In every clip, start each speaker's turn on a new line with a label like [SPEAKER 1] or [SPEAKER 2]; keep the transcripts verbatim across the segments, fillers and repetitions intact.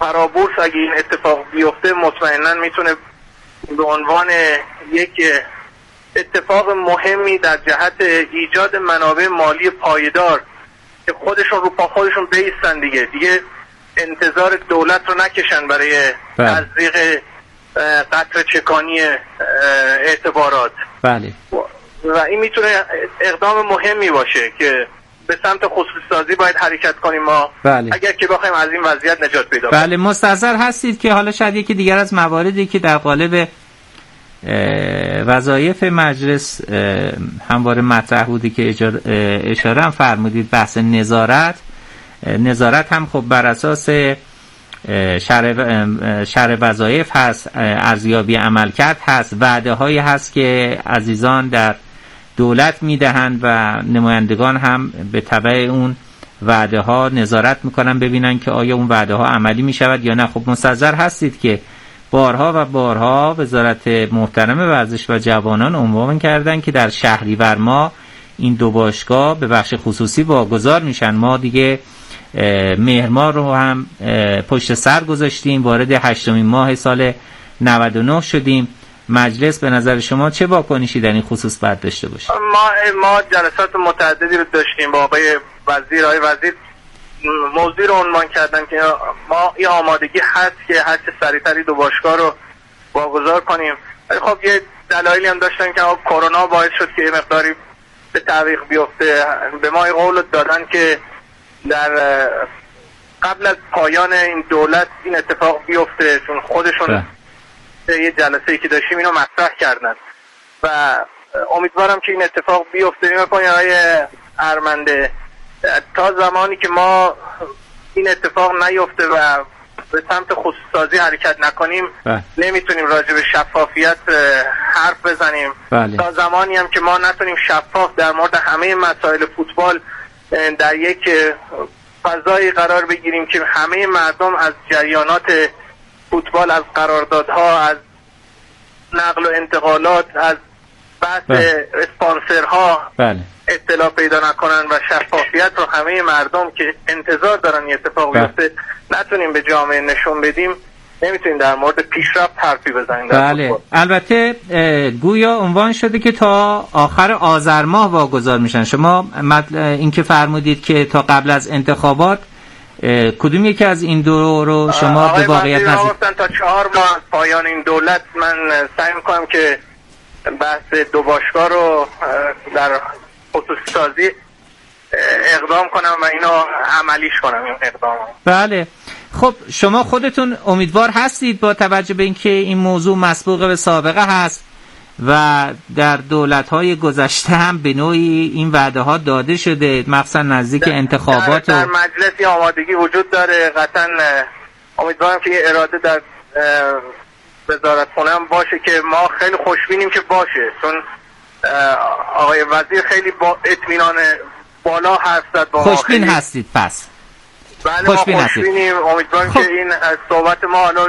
[SPEAKER 1] فرابورس اگه این اتفاق بیفته مطمئنا میتونه به عنوان یک اتفاق مهمی در جهت ایجاد منابع مالی پایدار که خودشون رو پا خودشون بیستن دیگه دیگه انتظار دولت رو نکشن برای تزریق قطره چکانی اعتبارات.
[SPEAKER 2] بله.
[SPEAKER 1] و این میتونه اقدام مهمی باشه که به سمت خصوصی سازی باید حرکت کنیم ما.
[SPEAKER 2] بله.
[SPEAKER 1] اگر که بخوایم از این وضعیت نجات پیدا کنیم.
[SPEAKER 2] بله. مستحضر هستید که حالا شاید یکی دیگر از مواردی که در قالب وظایف مجلس همواره مطرح بودی که اشاره هم فرمودید بحث نظارت نظارت هم خب بر اساس شرع شرع وظایف هست، ارزیابی عملکرد هست، وعده هایی هست که عزیزان در دولت میدهند و نمایندگان هم به تبع اون وعده ها نظارت میکنن ببینن که آیا اون وعده ها عملی میشود یا نه. خب مستحضر هستید که بارها و بارها وزارت محترم ورزش و جوانان عنوان کردن که در شهریور ماه این دو باشگاه به بخش خصوصی واگذار میشن. ما دیگه مهر ماه رو هم پشت سر گذاشتیم، وارد هشتمین ماه سال نود و نه شدیم. مجلس به نظر شما چه واکنشی در این خصوص باید داشته باشه؟
[SPEAKER 1] ما ما جلسات متعددی رو داشتیم با آقای وزیر. آقای وزیر موضوع رو عنوان کردن که ما این آمادگی هست که هر چه سریعتر دو باشگاه رو واگذار کنیم. خب یه دلایلی هم داشتن که کرونا باعث شد که یه مقداری به تعویق بیفته. به ما قول دادن که در قبل از پایان این دولت این اتفاق بیفته، چون خودشون یه جلسه‌ای که داشتیم اینو مطرح کردن و امیدوارم که این اتفاق بیفته. نگاه کنید آقای ارمنده، تا زمانی که ما این اتفاق نیفته و به سمت خصوصی سازی حرکت نکنیم بله. نمیتونیم راجع به شفافیت حرف بزنیم. بله. تا زمانی هم که ما نتونیم شفاف در مورد همه مسائل فوتبال در یک فضایی قرار بگیریم که همه مردم از جریانات فوتبال، از قراردادها، از نقل و انتقالات، از بحث بله. اسپانسرها بله. اطلاع پیدا نکنن و شفافیت رو همه مردم که انتظار دارن این اتفاق بیفته نتونیم به جامعه نشون بدیم، نمیتونیم در مورد پیشرفت حرفی بزنیم.
[SPEAKER 2] بله. البته گویا عنوان شده که تا آخر آذر ماه واگذار میشن. شما این که فرمودید که تا قبل از انتخابات، کدوم یکی از این دو رو شما به واقعیت نزدیک؟
[SPEAKER 1] تا چهار ماه پایان این دولت من سعی میکنم که بحث دو باشگاه رو در خصوصی سازی اقدام کنم و اینو عملیش کنم این اقدام.
[SPEAKER 2] بله. خب شما خودتون امیدوار هستید با توجه به اینکه این موضوع مسبوق به سابقه هست و در دولت‌های گذشته هم به نوعی این وعده ها داده شده، مخصوصا نزدیک در انتخابات
[SPEAKER 1] در, در مجلس آمادگی وجود داره. قطعا امیدوارم که این اراده در وزارتخونه هم باشه که ما خیلی خوشبینیم که باشه، چون آقای وزیر خیلی با اطمینان بالا حرف زد.
[SPEAKER 2] خوشبین هستید پس؟
[SPEAKER 1] بله ما خوشبینیم. امیدوارم خب. که این صحبت ما حالا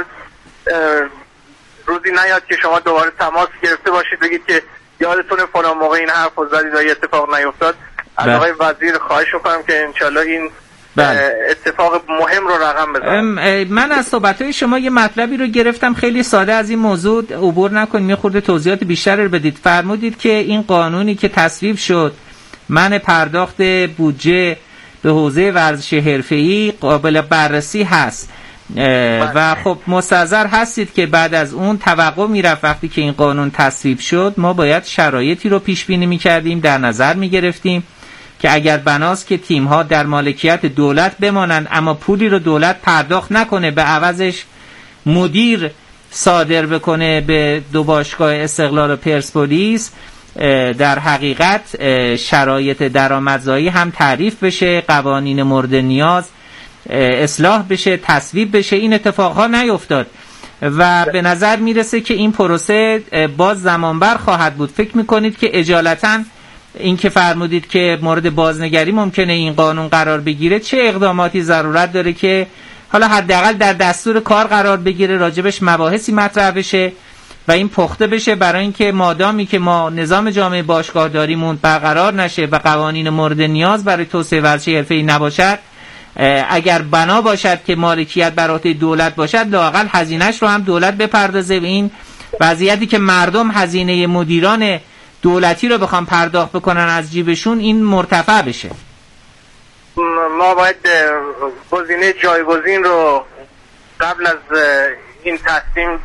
[SPEAKER 1] روزی نیاد که شما دوباره تماس گرفته باشید بگید که یادتونه فلان موقع این حرف رو زدید و این اتفاق نیفتاد. از آقای وزیر خواهش میکنم که انشالله این بله. اتفاق مهم رو رقم بزنم.
[SPEAKER 2] من از صحبت‌های شما یه مطلبی رو گرفتم، خیلی ساده از این موضوع عبور نکنید، یه خورده توضیحات بیشتر رو بدید. فرمودید که این قانونی که تصویب شد منع پرداخت بودجه به حوزه ورزش حرفه‌ای قابل بررسی هست و خب مستحضر هستید که بعد از اون توقع میرفت وقتی که این قانون تصویب شد ما باید شرایطی رو پیش بینی می‌کردیم، در نظر می‌گرفتیم که اگر بناست که تیم‌ها در مالکیت دولت بمانند اما پولی رو دولت پرداخت نکنه، به عوضش مدیر صادر بکنه به دو باشگاه استقلال و پرسپولیس، در حقیقت شرایط درآمدزایی هم تعریف بشه، قوانین مورد نیاز اصلاح بشه، تصویب بشه. این اتفاقها نیفتاد و به نظر میرسه که این پروسه باز زمانبر خواهد بود. فکر میکنید که اجالتاً این که فرمودید که مورد بازنگری ممکنه این قانون قرار بگیره، چه اقداماتی ضرورت داره که حالا حداقل در دستور کار قرار بگیره، راجبش مباحثی مطرح بشه و این پخته بشه برای اینکه مادامی که ما نظام جامعه باشگاه داریمون برقرار نشه و قوانین مورد نیاز برای توسعه ورزش حرفه‌ای نباشد، اگر بنا باشد که مالکیت بر عهده دولت باشد لااقل هزینه‌اش رو هم دولت بپردازه و این وضعیتی که مردم هزینه مدیران دولتی رو بخوام پرداخت بکنن از جیبشون این مرتفع بشه.
[SPEAKER 1] ما باید گزینه جایگزین رو قبل از این تصمیم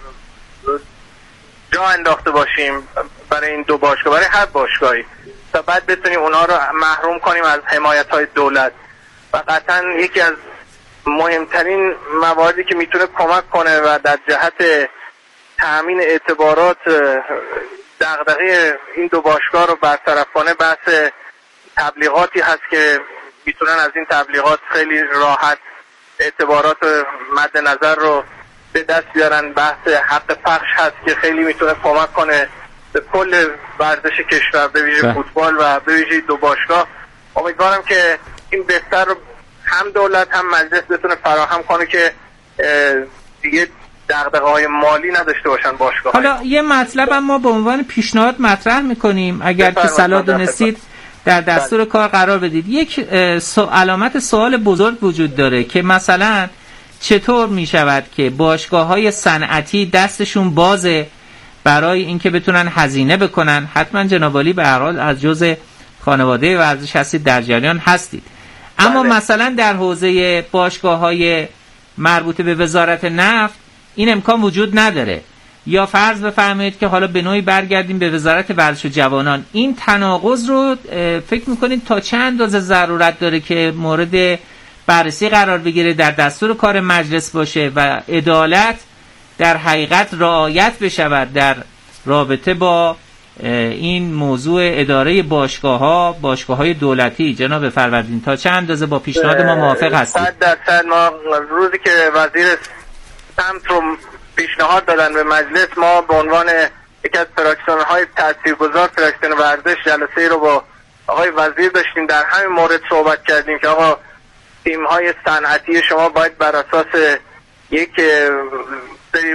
[SPEAKER 1] جا انداخته باشیم برای این دو باشگاه، برای هر باشگاهی، تا بعد بتونیم اونها رو محروم کنیم از حمایت های دولت. و قطعا یکی از مهمترین مواردی که میتونه کمک کنه و در جهت تأمین اعتبارات دغدغه این دو باشگاه رو برطرف کنه بحث تبلیغاتی هست که میتونن از این تبلیغات خیلی راحت اعتبارات مد نظر رو به دست بیارن. بحث حق پخش هست که خیلی میتونه کمک کنه به کل ورزش کشور، به ویژه فوتبال و به ویژه دو باشگاه. امیدوارم که این بهتر رو هم دولت هم مجلس بتونه فراهم کنه که دیگه دغدغه‌های مالی نداشته باشن باشگاه.
[SPEAKER 2] حالا یه مطلب هم ما به عنوان پیشنهاد مطرح میکنیم اگر که صلاح دونستید در دستور کار قرار بدید. یک علامت سوال بزرگ وجود داره که مثلا چطور میشود که باشگاه‌های صنعتی دستشون بازه برای اینکه بتونن هزینه بکنن؟ حتما جناب عالی به هر حال از جزء خانواده ورزش هستید، در جریان هستید. اما بله. مثلا در حوزه باشگاه‌های مربوط به وزارت نفت این امکان وجود نداره. یا فرض بفرمایید که حالا به نوعی برگردیم به وزارت ورزش و جوانان، این تناقض رو فکر میکنید تا چه اندازه ضرورت داره که مورد بررسی قرار بگیره، در دستور کار مجلس باشه و عدالت در حقیقت رعایت بشود در رابطه با این موضوع اداره باشگاه‌ها، باشگاه‌های دولتی؟ جناب فروردین تا چه اندازه با پیشنهاد ما موافق هستید؟
[SPEAKER 1] صد درصد. ما روزی که وزیر سمت رو پیشنهاد دادن به مجلس، ما به عنوان یکی از فراکسیون‌های تاثیرگذار فراکسیون ورزش جلسه رو با آقای وزیر داشتیم، در همین مورد صحبت کردیم که آقا تیم‌های صنعتی شما باید بر اساس یک سری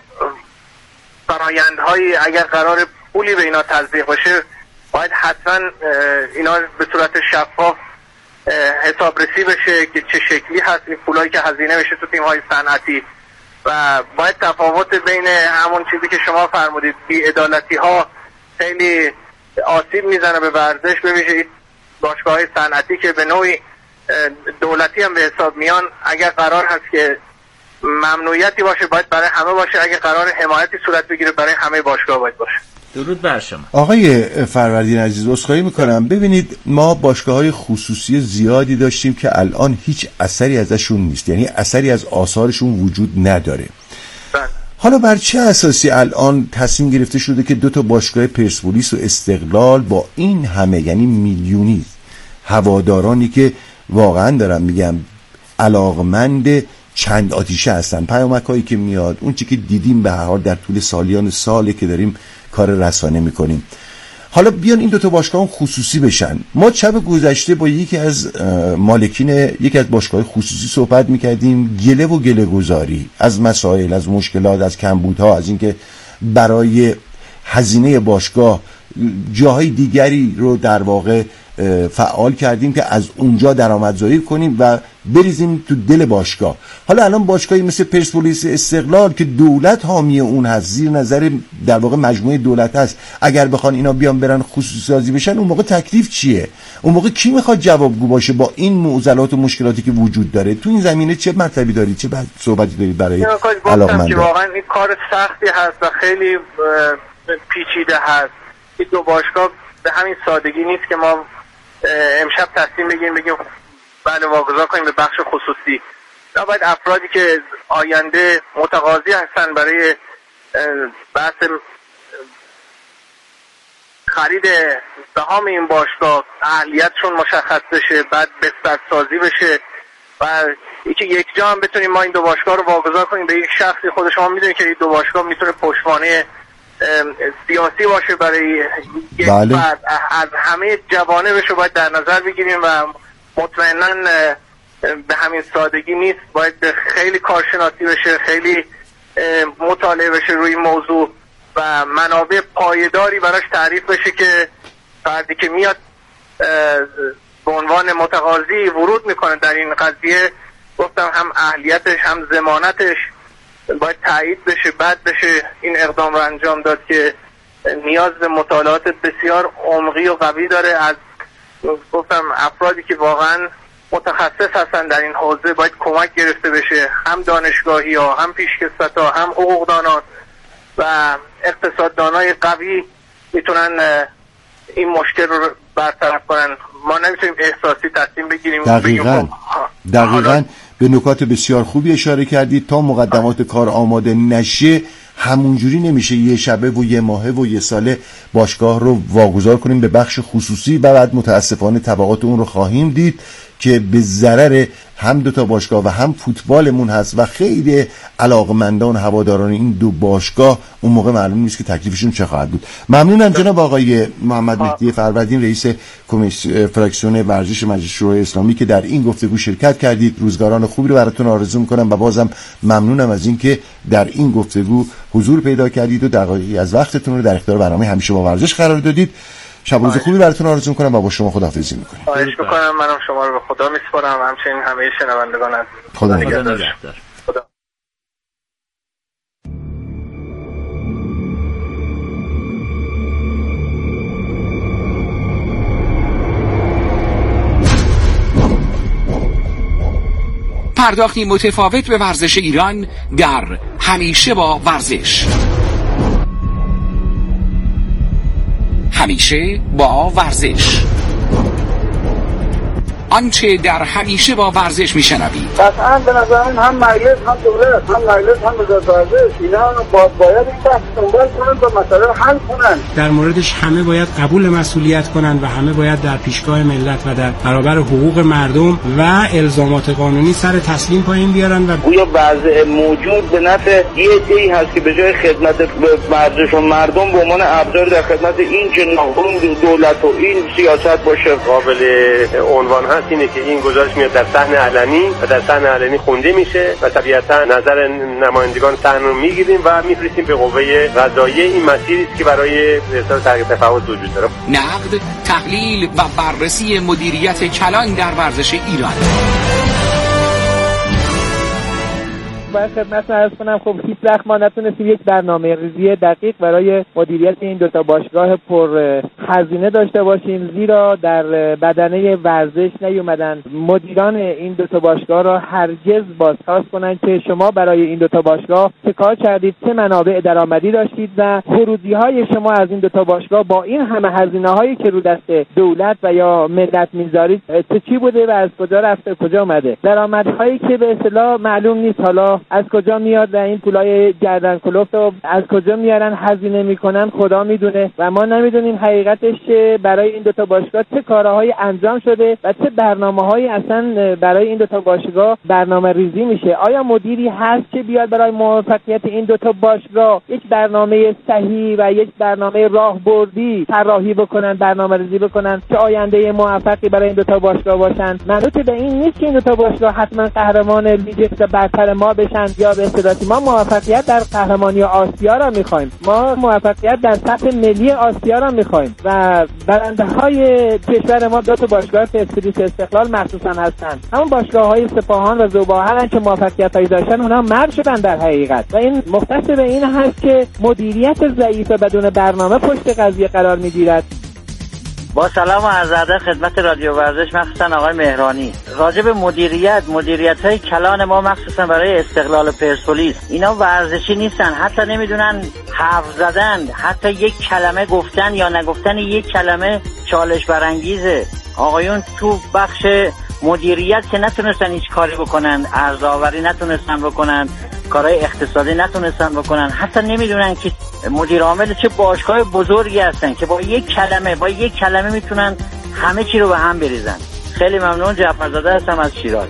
[SPEAKER 1] فرآیندهای اگر قرار پولی به اینا تزریق بشه باید حتما اینا به صورت شفاف حسابرسی بشه که چه شکلی هست این پولایی که هزینه بشه تو تیم‌های صنعتی، و باید تفاوت بین همون چیزی که شما فرمودید بی‌عدالتی ها خیلی آسیب میزنه به ورزش، به ویژه باشگاه‌های صنعتی که به نوعی دولتی هم به حساب میان. اگر قرار هست که ممنوعیتی باشه باید برای همه باشه، اگر قرار حمایتی صورت بگیره برای همه باشگاه باید باشه.
[SPEAKER 2] درود بر شما.
[SPEAKER 3] آقای فروردین عزیز، عذرخواهی میکنم. ببینید ما باشگاه‌های خصوصی زیادی داشتیم که الان هیچ اثری ازشون نیست، یعنی اثری از آثارشون وجود نداره. بله. حالا بر چه اساسی الان تصمیم گرفته شده که دو تا باشگاه پرسپولیس و استقلال با این همه، یعنی میلیونی هوادارانی که واقعا دارم میگم علاقمند چند آتیشه هستن، پیامک‌هایی که میاد، اون چی که دیدیم به هر حال در طول سالیان ساله که داریم کار رسانه میکنیم، حالا بیان این دوتا باشگاه خصوصی بشن. ما شب گذشته با یکی از مالکین یکی از باشگاه خصوصی صحبت میکردیم، گله و گله گذاری از مسائل، از مشکلات، از کمبودها، از اینکه برای هزینه باشگاه جاهای دیگری رو در واقع فعال کردیم که از اونجا درآمدزایی کنیم و بریزیم تو دل باشگاه. حالا الان باشگاهی مثل پرسپولیس، استقلال که دولت حامی اون هست، زیر نظر در واقع مجموعه دولت هست، اگر بخوان اینا بیان برن خصوصی سازی بشن، اون موقع تکلیف چیه؟ اون موقع کی میخواد جوابگو باشه با این معضلات و مشکلاتی که وجود داره؟ تو این زمینه چه مطلبی دارید، چه صحبتی دارید برای علاقمندان؟
[SPEAKER 1] واقعا این کار سختی هست و خیلی پیچیده هست. این دو باشگاه به همین سادگی نیست که ما امشب تصمیم بگیم بگیم بله واگذار کنیم به بخش خصوصی. باید افرادی که آینده متقاضی هستن برای بحث خرید سهام این باشگاه اهلیتشون مشخص بشه، بعد بسترسازی بشه و یکی یک جا هم بتونیم ما این دو باشگاه رو واگذار کنیم به یک شخصی. خود شما میدونید که این دو باشگاه میتونه پشتوانه سیاسی باشه برای یک
[SPEAKER 3] بله.
[SPEAKER 1] فرد. از همه جوانبش رو باید در نظر بگیریم و مطمئناً به همین سادگی نیست. باید خیلی کارشناسی بشه، خیلی مطالعه بشه روی موضوع و منابع پایداری براش تعریف بشه که فردی که میاد به عنوان متقاضی ورود میکنه در این قضیه، گفتم هم اهلیتش هم ضمانتش باید تایید بشه، بعد بشه این اقدام رو انجام داد که نیاز به مطالعات بسیار عمقی و قوی داره. از گفتم افرادی که واقعا متخصص هستن در این حوزه باید کمک گرفته بشه، هم دانشگاهی ها، هم پیشکسوت ها، هم حقوقدانان و اقتصاددانای قوی میتونن این مشکل رو برطرف کنن. ما نمیتونیم احساسی تصمیم بگیریم.
[SPEAKER 3] دقیقاً دقیقاً به نکات بسیار خوبی اشاره کردید. تا مقدمات کار آماده نشه همونجوری نمیشه یه شبه و یه ماهه و یه ساله باشگاه رو واگذار کنیم به بخش خصوصی و بعد متاسفانه تبعات اون رو خواهیم دید که به ضرر هم دو تا باشگاه و هم فوتبالمون هست و خیلی علاقمندان هواداران این دو باشگاه اون موقع معلوم نیست که تکلیفشون چه خواهد بود. ممنونم جناب آقای محمد مهدی فروردین، رئیس کمیسیون فراکسیون ورزش مجلس شورای اسلامی که در این گفتگو شرکت کردید. روزگاران خوبی رو براتون آرزو می‌کنم و بازم ممنونم از اینکه در این گفتگو حضور پیدا کردید و دقایقی از وقتتون رو در اختیار برنامه همیشه با ورزش قرار دادید. شب روز خوبی براتون آرزو می‌کنم و با شما خداحافظی می‌کنم.
[SPEAKER 1] خواهش می‌کنم، منم شما رو به خدا می‌سپارم، همچنین همه شنوندگان عزیز.
[SPEAKER 3] خدا نگهدار.
[SPEAKER 1] خدا.
[SPEAKER 4] پرداختی متفاوت به ورزش ایران در همیشه با ورزش. همیشه با ورزش. آنچه در همیشه با ورزش میشنوید
[SPEAKER 5] قطعا به نظر من هم مجلس هم دولت هم مجلس هم وزارت ورزش اینا باید این بحث دنبال کنن و مسئله رو حل کنن.
[SPEAKER 6] در موردش همه باید قبول مسئولیت کنن و همه باید در پیشگاه ملت و در برابر حقوق مردم و الزامات قانونی سر تسلیم پایین بیارن. و
[SPEAKER 5] گویا وضع موجود به نفع یه عده‌ای هست که به جای خدمت به ورزش و مردم به عنوان ابزار در خدمت این جناحون دولت و این سیاست باشه.
[SPEAKER 7] قابل عنوان هست اینه که این گزارش میاد در صحن علنی و در صحن علنی خونده میشه و طبیعتا نظر نمایندگان صحن رو میگیریم و میفرستیم به قوه قضاییه. این مسیری است که برای ارسال تحقیق تفاوت وجود داره.
[SPEAKER 4] نقد، تحلیل و بررسی مدیریت کلان در ورزش ایران.
[SPEAKER 8] باید خدمت عرض کنم خب هیچ وقت ما نتونستیم یک برنامه ریزی دقیق برای مدیریت این دوتا باشگاه پر هزینه داشته باشیم، زیرا در بدنه ورزش نیومدن مدیران این دوتا باشگاه را هرگز بازخواست کنند که شما برای این دوتا باشگاه چه کار کردید، چه منابع درآمدی داشتید و خروجی های شما از این دوتا باشگاه با این همه هزینه هایی که رو دست دولت و یا ملت میذارید چه چی بوده و از کجا رفته کجا اومده. درآمدهایی که به اصطلاح معلوم نیست حالا از کجا میاد و این پولای گردن کلفت رو از کجا میارن هزینه میکنن خدا میدونه و ما نمیدونیم حقیقتش برای این دوتا باشگاه چه کارهایی انجام شده و چه برنامه‌هایی اصلا برای این دوتا باشگاه برنامه ریزی میشه. آیا مدیری هست که بیاد برای موفقیت این دوتا باشگاه یک برنامه صحیح و یک برنامه راهبردی طراحی بکنن، برنامه ریزی بکنن که آینده موفقی برای این دوتا باشگاه باشن؟ منوط به این نیست که این دوتا باشگاه حتما قهرمان لیگ برتر ما بشن یا به اصطلاحی ما موفقیت در قهرمانی آسیا را میخوایم، ما موفقیت در سطح ملی آسیا را میخوایم و برنده های کشور ما دو تا باشگاه پرسپولیس استقلال مخصوصا هستند. همون باشگاه های سپاهان و ذوب‌آهن که موفقیت هایی داشتن اونها مرد شدن در حقیقت و این مختص به این هست که مدیریت ضعیف بدون برنامه پشت قضیه قرار میگیرد.
[SPEAKER 9] با سلام و عرض ادب خدمت رادیو ورزش، مخصوصا آقای مهرانی. راجع به مدیریت مدیریت های کلان ما مخصوصا برای استقلال پرسپولیس، اینا ورزشی نیستن، حتی نمیدونن حرف زدن، حتی یک کلمه گفتن یا نگفتن یک کلمه چالش برانگیزه. آقایون تو بخش مدیریت که نتونستن هیچ کاری بکنن، ارزآوری نتونستن بکنن، کارهای اقتصادی نتونستن بکنن، حتی نمیدونن که مدیر عامل چه باشگاه بزرگی هستن که با یک کلمه با یک کلمه میتونن همه چی رو به هم بریزن. خیلی ممنون، جعفرزاده هستم از شیراز.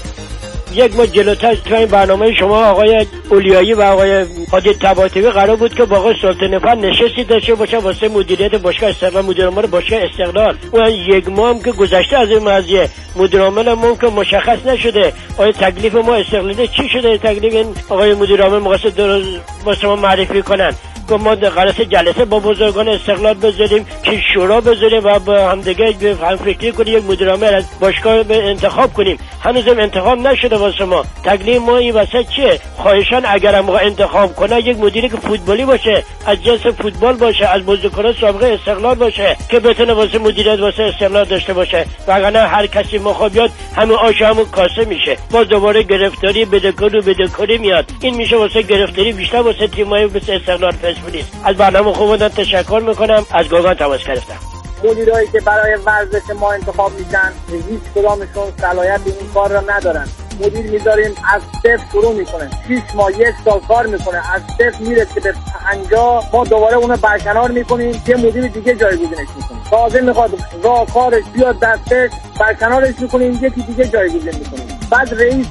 [SPEAKER 10] یک ما جلوتر تو این برنامه شما آقای اولیایی و آقای حادی طباطبایی قرار بود که با آقای سلطان فر نشستی داشته باشه واسه مدیریت باشگاه استقلال، مدیر عامل باشگاه استقلال. اون یک ماه هم که گذشته از این قضیه مدیر عامل ما که مشخص نشده آیا تکلیف ما استقلالی چی شده، تکلیف این آقای مدیر عامل مقصد واسه ما معرفی کنن. که ما قرار جلسه با بزرگان استقلال بذاریم که شورا بذاریم و با همدیگه هم فکری کنیم یک مدیر عامل از باشگاه انتخاب کنیم. هنوزم انتخاب نشده واسه ما. تکلیف ما این وسط چیه؟ خواهشان اگر هم انتخاب کنه یک مدیری که فوتبالی باشه، از جنس فوتبال باشه، از بازیکنان سابقه استقلال باشه که بتونه واسه مدیریت واسه استقلال داشته باشه. وگرنه هر کسی مخواد بیاد همون آش همون کاسه میشه. باز دوباره گرفتاری بدهکار و بدهکاری میاد. این میشه واسه گرفتاری بیشتر واسه تیم‌های مثل استقلال پرسپولیس. از برنامه خوبتون تشکر میکنم. از گوگان تماس گرفتم.
[SPEAKER 8] مدیرایی که برای ورزش ما انتخاب میشن هیچ کدامشون صلاحیت این کار را ندارن. مدیر میذاریم از صفر شروع میکنه، شش ماه یک سال کار میکنه، از صفر میرسه به پنجاه، ما دوباره اونو برکنار میکنیم، یه مدیر دیگه جایگزینش میکنیم. تازه میخواد راه کارش بیاد دستش، برکنارش میکنیم، یکی دیگه جایگزین میکنیم. بعد رئیس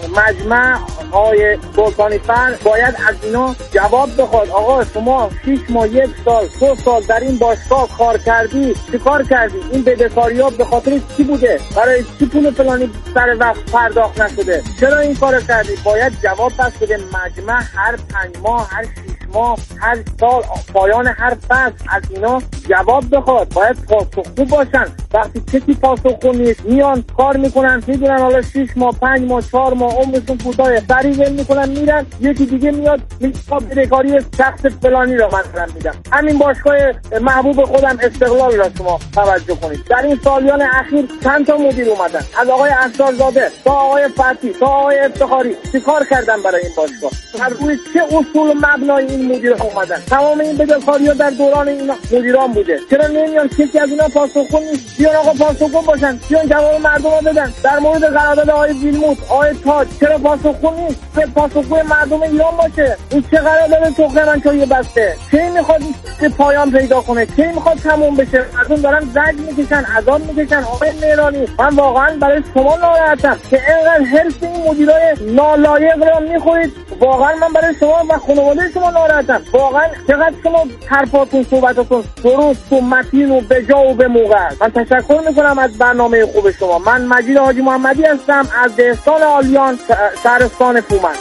[SPEAKER 8] مجمع آقای سلطانی فر باید از اینا جواب بخواد. آقا شما شش ماه یک سال دو سال در این باشگاه کار کردی، چی کار کردی؟ این بدهکاری‌ها به خاطر چی بوده؟ برای چی پول فلانی سر وقت پرداخت نشده؟ چرا این کارو کردی؟ باید جواب پس بده. مجمع هر پنج ماه، هر شش ماه، هر سال، پایان هر فصل از اینا جواب بخواد. باید پاسخگو باشن. وقتی کسی پاسخگو نیست میان کار میکنن، میدونن حالا شش ماه پنج ماه چهار ماه عمرشون کوتاهه، سریع ول میکنن میرن، یکی دیگه میاد میگه بدهکاری شخص فلانی را من میدم. همین باشگاه محبوب خودم استقلال را شما توجه کنید. در این سالیان اخیر چند تا مدیر اومدن، از آقای افسرزاده تا آقای فتی تا آقای افتخاری، چیکار کردن برای این باشگاه؟ بر روی چه اصول و مبنای این مدیرها اومدن؟ تمام این بدهکاری‌ها در دوران این مدیران بوده. چرا نمیان کسی از اینا پاسخگو نیست؟ بیان آقا پاسخگو باشن، بیان جواب مردم رو بدن. در مورد قرارداد آقای ویلموت، آقای تاج چرا پاسخگو نیست؟ به پاسخگو مردم ایران باشه. این چه قرارداد تخم‌منچایی بسته؟ کی میخواد به پایان پیدا کنه؟ کی میخواد تموم بشه؟ مردم دارن زجر میکشن، عذاب میکشن. آقای مهرانی، من واقعا برای شما ناراحتم که اینقدر حرص این مدیرای نالایق رو میخورید. واقعا من برای شما و خانواده شما ناراحتم. واقعا چقدر شما حرفاتون صحبتاتون درست و متین و بجا و به موقع. من تشکر میکنم از برنامه خوب شما. من مجید حاجی محمدی هستم از دهستان آلیان، شهرستان فومن.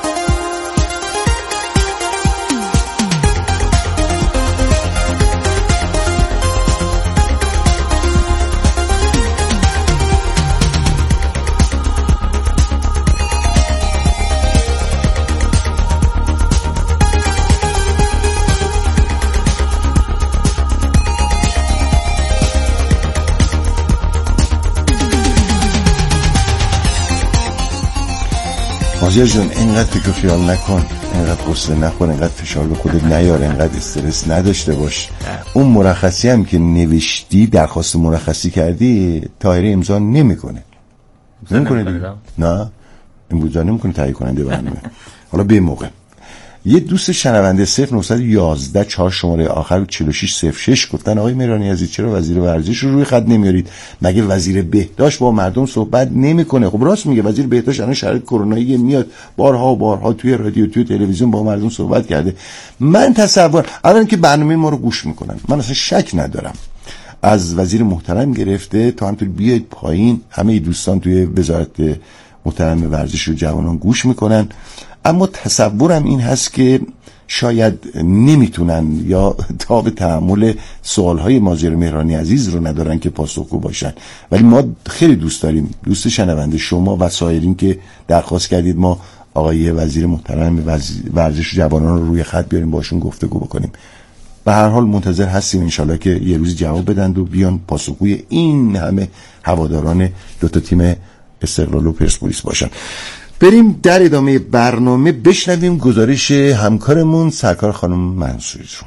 [SPEAKER 3] مازیار جان، اینقدر فکر خیال نکن، اینقدر قصه نخور، اینقدر فشار به خودت نیار، اینقدر استرس نداشته باش. اون مرخصی هم که نوشتی، درخواست مرخصی کردی، طاهره امضا نمیکنه. نمیکنه دیگه. نه امضا نمیکنه تایید کننده برنامه. حالا به موقع یه دوست شنونده صفر نهصد و یازده چهار شماره آخر چهل و شش صفر شش گفتن آقای مهرانی عزیز چرا وزیر ورزش رو روی خط نمیارید؟ مگه وزیر بهداشت با مردم صحبت نمیکنه؟ خب راست میگه، وزیر بهداشت الان شرایط کرونایی میاد، بارها و بارها توی رادیو توی تلویزیون با مردم صحبت کرده. من تصور الان که برنامه ما رو گوش میکنن، من اصلا شک ندارم از وزیر محترم گرفته تا همینطور بیاید پایین همه دوستان توی وزارت محترم ورزش و جوانان گوش میکنن. اما تصورم این هست که شاید نمیتونن یا تاب تحمل سوالهای مازیار مهرانی عزیز رو ندارن که پاسخگو باشن. ولی ما خیلی دوست داریم، دوست شنونده شما و سایرین که درخواست کردید ما آقای وزیر محترم ورزش و جوانان رو روی خط بیاریم باشون گفتگو بکنیم. به هر حال منتظر هستیم انشالله که یه روزی جواب بدن و بیان پاسخگوی این همه هواداران دو تا تیم استقلال و پرسپولیس باشن. بریم در ادامه برنامه بشنویم گزارش همکارمون سرکار خانم منصوری رو.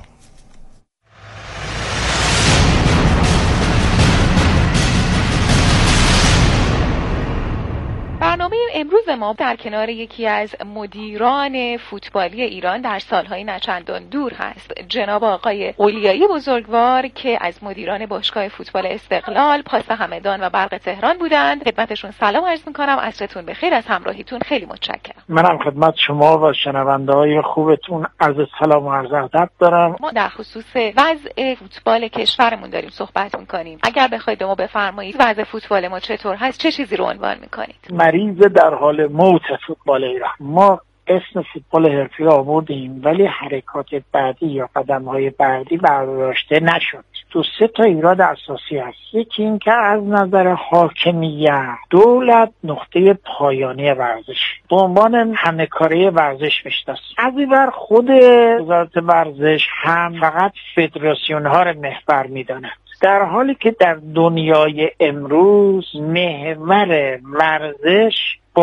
[SPEAKER 11] برنامه امروز ما در کنار یکی از مدیران فوتبالی ایران در سالهای نچندان دور هست، جناب آقای اولیایی بزرگوار که از مدیران باشگاه فوتبال استقلال، پاس همدان و برق تهران بودند. خدمتشون سلام عرض میکنم، عصرتون بخیر، از همراهیتون خیلی متشکرم.
[SPEAKER 12] منم خدمت شما و شنونده‌های خوبتون عرض سلام و عرض ادب دارم.
[SPEAKER 11] ما در خصوص وضع فوتبال کشورمون داریم صحبت میکنیم. اگر بخواید به ما بفرمایید وضع فوتبال ما چطور هست، چه چیزی رو عنوان میکنید؟
[SPEAKER 12] مریض در حال موت فوتبال ایران. ما اسم فوتبال حرفه‌ای آوردیم ولی حرکات بعدی یا قدم‌های بعدی برداشته نشد. دو سه تا ایراد اساسی هست. یکی این که از نظر حاکمیت دولت نقطه پایانی ورزش به عنوان همه‌کاره ورزش میشناسه. از این ور خود وزارت ورزش هم فقط فدراسیون ها رو محور میداند، در حالی که در دنیای امروز محور ورزش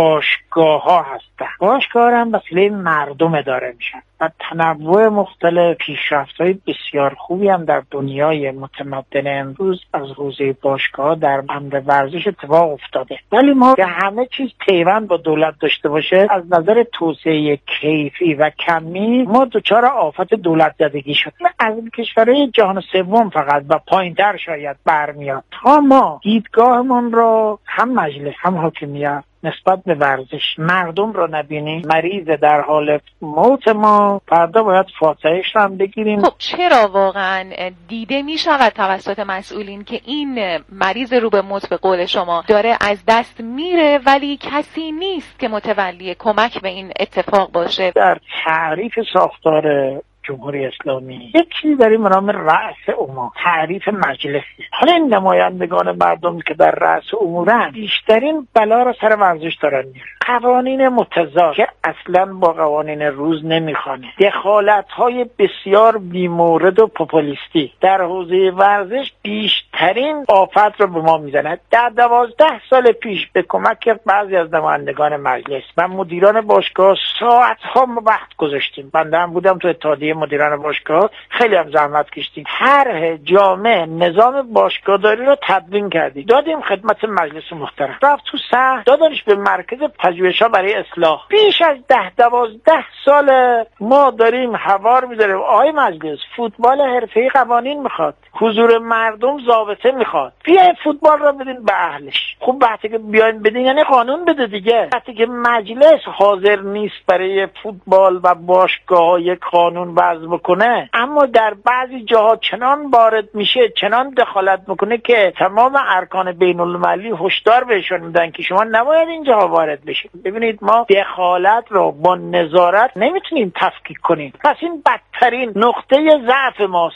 [SPEAKER 12] باشگاه ها هستن. باشگاه هم وسیله مردم اداره میشن و تنوع مختلف پیشرفت های بسیار خوبی هم در دنیای متمدن امروز از حوزه باشگاه در امر ورزش اتفاق افتاده. ولی ما که همه چیز پیوند با دولت داشته باشه، از نظر توسعه کیفی و کمی ما دچار آفت دولت زدگی شد. از کشورهای جهان سوم فقط و پایینتر شاید برمیاد. تا ما دیدگاهمون رو هم مجلس هم حاکمیت نسبت به ورزش مردم رو نبینیم، مریض در حال موت ما، فردا باید فاتحه‌اش رو هم بگیریم.
[SPEAKER 11] خب چرا واقعا دیده می شود توسط مسئولین که این مریض رو به موت به قول شما داره از دست میره ولی کسی نیست که متولی کمک به این اتفاق باشه؟
[SPEAKER 12] در تعریف ساختار جمهوری اسلامی یک چیزی داریم به نام رأس امور، تعریف مجلسی. حالا این نمایندگان مردم که در رأس امورن بیشترین بلا را سر ورزش دارن میارن. قوانین متضاد که اصلا با قوانین روز نمیخوانه، دخالت‌های بسیار بیمورد و پوپولیستی در حوزه ورزش بیشترین آفت رو به ما میزنه. در دوازده سال پیش به کمک بعضی از نمایندگان مجلس و مدیران باشگاه ساعت‌ها وقت گذاشتیم. بنده هم بودم تو اتحادیه مدیران باشگاه، خیلی هم زحمت کشیدیم. طرح جامع نظام باشگاهداری رو تدوین کردیم، دادیم خدمت مجلس محترم، رفت تو سه دادنش به مرکز پژوهش‌ها برای اصلاح. بیش از ده دوازده سال ما داریم هوار می‌ذاریم. آقای مجلس، فوتبال حرفه‌ای قوانین میخواد، حضور مردم ضابطه میخواد، بیاین فوتبال رو بدین به اهلش. خب وقتی که بیاین بدین یعنی قانون بده دیگه. وقتی که مجلس حاضر نیست برای فوتبال و باشگاه‌های قانون وضع بکنه، اما در بعضی جاها چنان وارد میشه، چنان دخالت میکنه که تمام ارکان بین المللی هشدار بهشون میدن که شما نباید اینجا وارد بشید. ببینید ما دخالت رو با نظارت نمیتونیم تفکیک کنیم. پس این بدترین نقطه ضعف ماست.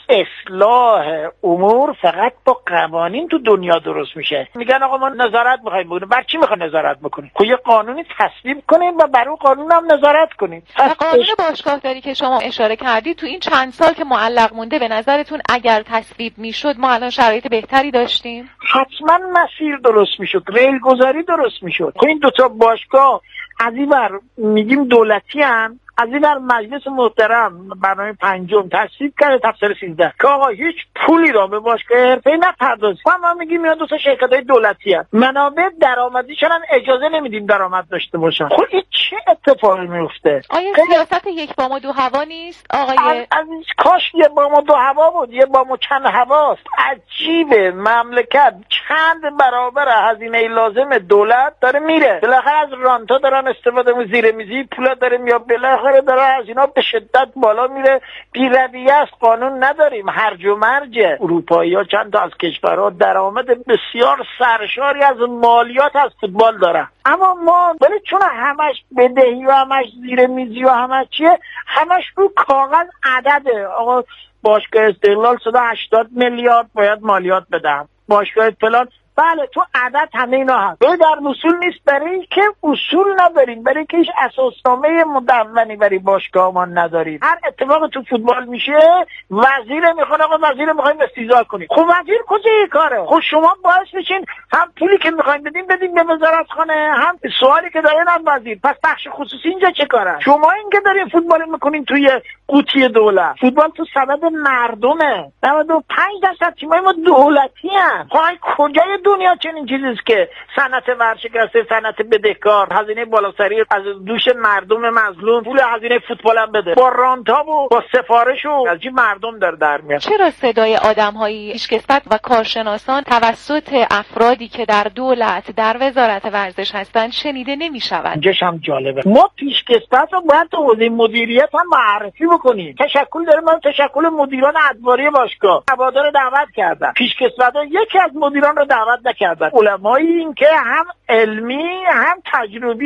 [SPEAKER 12] اصلاح امور فقط با قوانین تو دنیا درست میشه. میگن آقا ما نظارت میخوایم بکنیم. بر چی میخوایم نظارت بکنیم؟ خب یه قانونی تصویب کنیم و بر اون قانون هم نظارت کنیم.
[SPEAKER 11] قانون باشگاهداری که شما اشاره کردید تو این چند سال که معلق مونده، به نظرتون اگر تصویب میشد ما الان شرایط بهتری داشتیم؟
[SPEAKER 12] حتما مسیر درست میشد، ریل گذاری درست میشد. خب این دو تا باشگاه از این ور میگیم دولتی ان، از این بر مجلس محترم برنامه پنجم تصویب کرده تفسیر سیزده که آقا هیچ پولی را به باشگاه حرفه‌ای نپردازید. ما میگیم اینا دو تا شرکت‌های دولتی هست، منابع درآمدیشون اجازه نمیدیم درآمد داشته باشن. خب این چه اتفاقی میفته؟
[SPEAKER 11] آیا سیاست یک بام و دو هوا نیست آقای
[SPEAKER 12] از, از کاش یه بام و دو هوا بود، یه بام و چند هواست. عجیبه مملکت چند برابر هزینه لازم دولت داره میره، بالاخره از رانتا دارن استفاده می زیر میزی پولا داره میاد، بالاخره داره از اینا به شدت بالا میره. بی‌رویه است، قانون نداریم، هرج و مرج. اروپایی‌ها چند تا از کشورها درآمد بسیار سرشاری از مالیات از فوتبال دارن، اما ما ولی چون همش بدهی و همش زیر میزی و همش چیه، همش رو کاغذ عدده. آقا باشگاه استقلال صد و هشتاد میلیارد باید مالیات بدم، باشگاه فلان، بله تو عدد همه اینا هست، ولی در اصول نیست. برای که اصول نداریم، برای که هیچ اساسنامه مدونی برای باشگاه ما نداریم. هر اتفاق تو فوتبال میشه وزیر میخواد آقا وزیر میخوایم استیضاح کنیم. خب وزیر کجای کاره؟ خب شما باعث میشین هم پولی که میخوایم بدیم بدیم به وزارتخانه، هم سوالی که دارین از وزیر. پس بخش خصوصی اینجا چه کاره؟ شما این که دارین فوتبال میکنین توی قوطی دولت. فوتبال تو سبد مردمه. نود و پنج درصد تیمای ما دولتی ان. خب کجای دنیا چنین چیزیست که صنعت ورشکسته، صنعت بدهکار، هزینه بالاسری از دوش مردم مظلوم، پول هزینه فوتبال هم بده با رانتا و با سفارش و از این مردم در در میاد.
[SPEAKER 11] چرا صدای آدم‌های پیشکسوت و کارشناسان توسط افرادی که در دولت در وزارت ورزش هستند شنیده نمی‌شود؟
[SPEAKER 12] اینجاش هم جالبه. ما پیشکسوت رو باید تو حوزه مدیریت هم معرفی بکنیم. تشکل داره، ما تشکل مدیران ادواری باشگاه هوادار دعوت کردن، پیشکسوت‌ها یکی از مدیران رو دعوت نکردن. علمایی این که هم علمی هم تجربی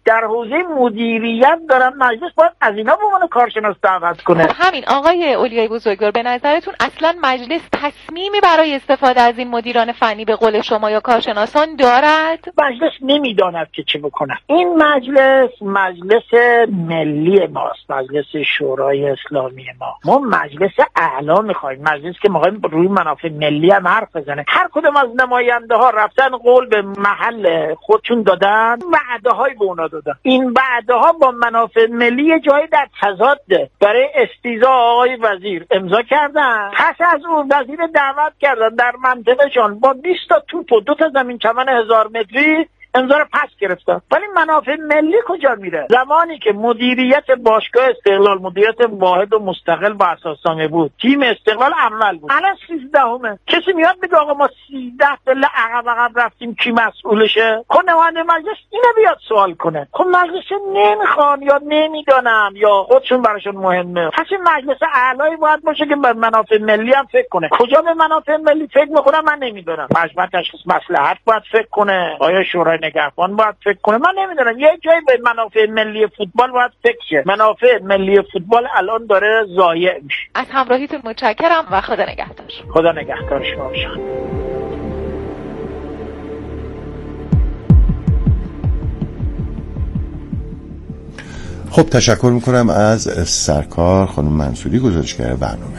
[SPEAKER 12] در حوزه مدیریت دارن، مجلس باید از اینا به عنوان کارشناس دعوت کنه.
[SPEAKER 11] خب همین آقای اولیای بزرگوار، به نظرتون اصلا مجلس تصمیمی برای استفاده از این مدیران فنی به قول شما یا کارشناسان دارد؟
[SPEAKER 12] مجلس نمیداند که چه بکنه. این مجلس مجلس ملی ماست، مجلس شورای اسلامی ما. ما مجلس اعلا میخوایم، مجلس که میخوایم روی منافع ملی هم حرف بزنه. هر کدوم از نماینده ها رفتن قول به محل خودشون دادن، وعده های به اونا دادن. این وعده ها با منافع ملی جایی در تضاده. برای استیضاح آقای وزیر امضا کردن، پس از اون وزیر دعوت کردن در منطقهشان با بیست تا توپ و دو تا زمین کمان هزار متری امضا رو پس گرفتن. ولی منافع ملی کجا میره؟ زمانی که مدیریت باشگاه استقلال مدیریت واحد و مستقل با اساسنامه بود، تیم استقلال اول بود، الان سیزدهمه. کسی میاد بگه آقا ما سیزده سال عقب عقب رفتیم، کی مسئولشه؟ خب نماینده مجلس اینو بیاد سوال کنه. خب مجلس نمیخوان یا نمیدونن یا خودشون براشون مهمه. پس این مجلس اعلایی باید باشه که به منافع ملی هم فکر کنه. کجا به منافع ملی فکر میکنه من نمیدونم. مجمع تشخیص مصلحت باید فکر کنه. آیا شورای نگهبان باید فکر کنه؟ من نمیدونم. یه جایی به منافع ملی فوتبال باید فکر شه. منافع ملی فوتبال الان داره ضایع میشه.
[SPEAKER 11] از همراهیتون متشکرم و خدا نگهدار.
[SPEAKER 12] خدا نگهدار شما باشه.
[SPEAKER 3] خب تشکر میکنم از سرکار خانم منصوری، گزارشگر برنامه.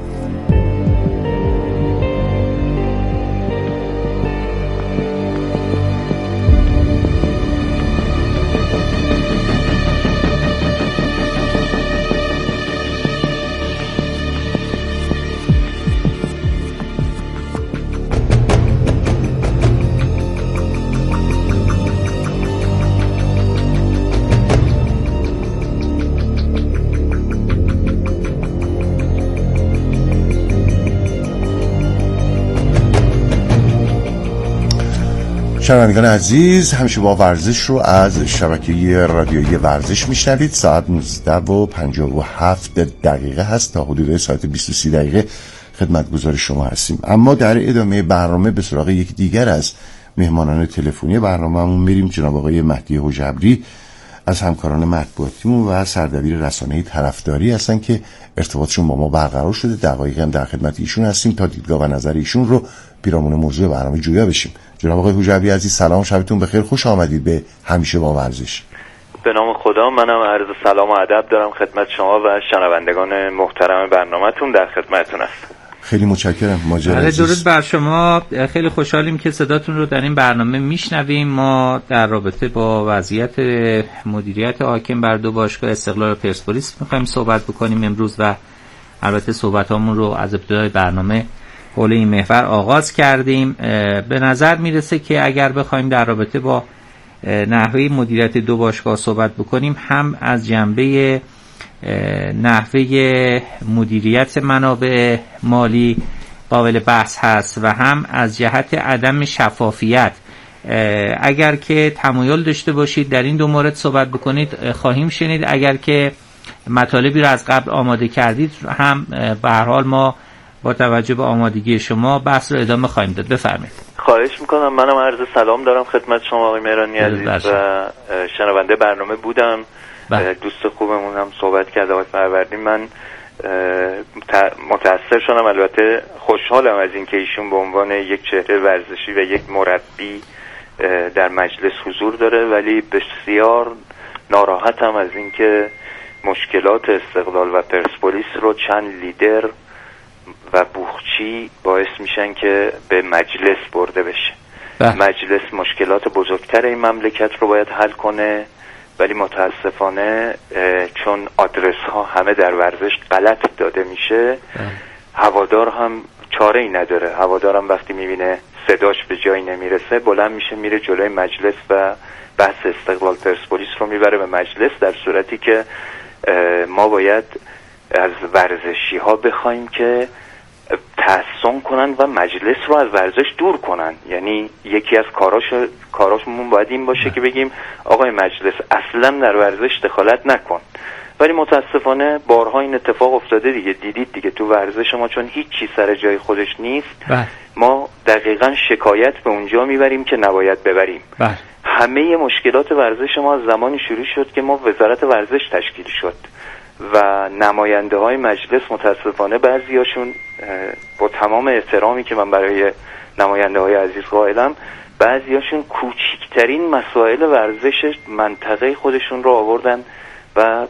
[SPEAKER 3] شنوندگان عزیز، همیشه با ورزش رو از شبکه رادیویی ورزش میشنوید. ساعت نوزده و پنجاه و هفت دقیقه هست، تا حدود ساعت بیست و سه دقیقه خدمتگزار شما هستیم. اما در ادامه برنامه به سراغ یک دیگر از مهمانان تلفنی برنامه‌مون میریم. جناب آقای مهدی حجبری از همکاران مطبوعاتیمون و سردبیر رسانه‌ای طرفداری هستن که ارتباطشون با ما برقرار شده. دقایقی هم در خدمت ایشون هستیم تا دیدگاه و نظر ایشون رو پیرامون موضوع برنامه جویا بشیم. جناب آقای حجبری عزیز، سلام، شبتون بخیر، خوش آمدید به همیشه با ورزش.
[SPEAKER 13] به نام خدا، منم عرض سلام و ادب دارم خدمت شما و شنوندگان محترم برنامه‌تون، در خدمتتون هستم.
[SPEAKER 3] خیلی متشکرم ماجرا
[SPEAKER 2] عزیز. درود بر شما، خیلی خوشحالیم که صداتون رو در این برنامه میشنویم. ما در رابطه با وضعیت مدیریت حاکم بر دو باشگاه استقلال و پرسپولیس می‌خوایم صحبت بکنیم امروز و البته صحبتامون رو از ابتدای برنامه حول این محور آغاز کردیم. به نظر میرسه که اگر بخوایم در رابطه با نحوه مدیریت دو باشگاه صحبت بکنیم، هم از جنبه نحوه مدیریت منابع مالی قابل بحث هست و هم از جهت عدم شفافیت. اگر که تمایل داشته باشید در این دو مورد صحبت بکنید خواهیم شنید. اگر که مطالبی رو از قبل آماده کردید هم به هر حال ما با توجه به آمادگی شما بحث رو ادامه خواهیم داد. بفرمایید.
[SPEAKER 13] خواهش میکنم. منم عرض سلام دارم خدمت شما آقای مهرانی عزیز و شنونده برنامه بودم. بله. دوست خوبمون هم صحبت کرد آقای فروردین. من متأثر شدم، البته خوشحالم از اینکه ایشون به عنوان یک چهره ورزشی و یک مربی در مجلس حضور داره، ولی بسیار ناراحتم از اینکه مشکلات استقلال و پرسپولیس رو چند لیدر و بوخچی باعث میشن که به مجلس برده بشه. بله. مجلس مشکلات بزرگتر این مملکت رو باید حل کنه، ولی متاسفانه چون آدرس ها همه در ورزش غلط داده میشه، بله. هوادار هم چاره ای نداره. هوادار هم وقتی میبینه صداش به جایی نمیرسه بلند میشه میره جلوی مجلس و بحث استقلال پرسپولیس رو میبره به مجلس، در صورتی که ما باید از ورزشی ها بخوایم که تحسن کنن و مجلس رو از ورزش دور کنن. یعنی یکی از کاراش کاراشمون باید این باشه که بگیم آقای مجلس اصلا در ورزش دخالت نکن. ولی متاسفانه بارها این اتفاق افتاده دیگه، دیدید دیگه تو ورزش ما، چون هیچ چیز سر جای خودش نیست. بله. ما دقیقاً شکایت به اونجا میبریم که نباید ببریم. بله. همه مشکلات ورزش ما از زمانی شروع شد که ما وزارت ورزش تشکیل شد و نماینده های مجلس متاسفانه بعضیاشون با تمام احترامی که من برای نماینده های عزیز قائلم، بعضیاشون کوچکترین مسائل ورزش منطقه خودشون رو آوردن و